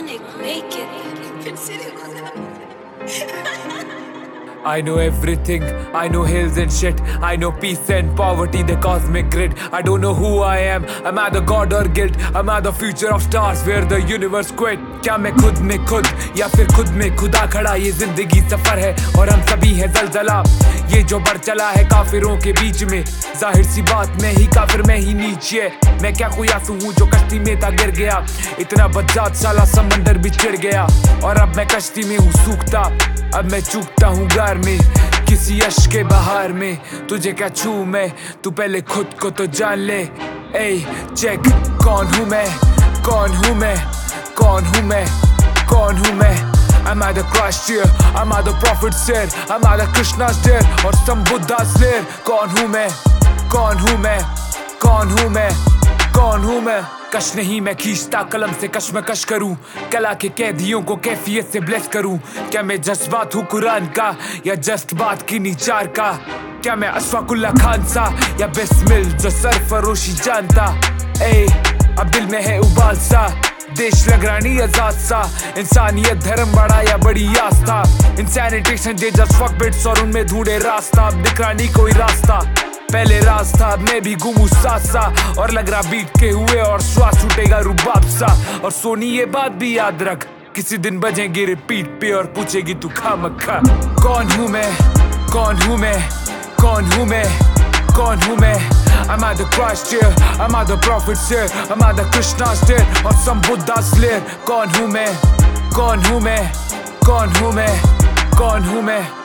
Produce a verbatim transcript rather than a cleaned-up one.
Chronic, make it. I know everything, I know hills and shit. I know peace and poverty, the cosmic grid. I don't know who I am, am I the god or guilt? Am I the future of stars where the universe quit? क्या मैं खुद में खुद या फिर खुद में खुदा खड़ा? ये जिंदगी सफर है और हम सभी हैं जलजला। ये जो बढ़ चला है काफिरों के बीच में, जाहिर सी बात मैं ही काफिर मैं ही नीचे। मैं क्या कोई आंसू हूँ जो कश्ती में था गिर गया? इतना बदजात साला समंदर भी चिढ़ गया। और अब मैं कश्ती में हूँ सूखता, अब मैं चूकता हूँ गार में किसी यश के बहार में। तुझे क्या छू मैं, तू पहले खुद को तो जान ले। ए चेक, कौन हूँ मैं, कौन हूँ मैं, कौन हूँ मैं, कौन हूँ मैं? Am I the Christ here? Am I the prophet said? Am I the Krishna's dear or some Buddha's lair? कौन हूँ मैं, कौन हूँ मैं, कौन हूँ मैं, कौन हूँ मैं? कश नहीं मैं खींचता कलम से कश्मकश करूं, कला के कैदियों को कैफियत से ब्लेस करूं। क्या मैं जज्बात हूँ कुरान का या जस्ट बात की निचार का? क्या मैं अशफाकुल्ला खान सा या बिस्मिल जो सरफरोशी जानता? ए अब दिल में है उबाल सा, देश लगरानी आजाद सा। इंसानियत धर्म बड़ा या बड़ी आस्था, इंसानिटेशन जे जस्ट फक बिट्स और उनमें ढूंढे रास्ता। अब दिख रहा नहीं कोई रास्ता, पहले रास्ता मैं भी घूमू साथ सा। और लग रहा बीट के हुए और श्वास छूटेगा रुबाब सा। और सोनी ये बात भी याद रख, किसी दिन बजेंगे रिपीट पे और पूछेगी तू खामखा कौन हूँ मैं, कौन हूँ मैं, कौन हूँ मैं, कौन हूँ मैं? Am I the Christ here? Am I the prophet here? Am I the Krishna's dear or some Buddha's lair? कौन हूँ मैं, कौन हूँ मैं, कौन हूँ मैं, कौन हूँ मैं?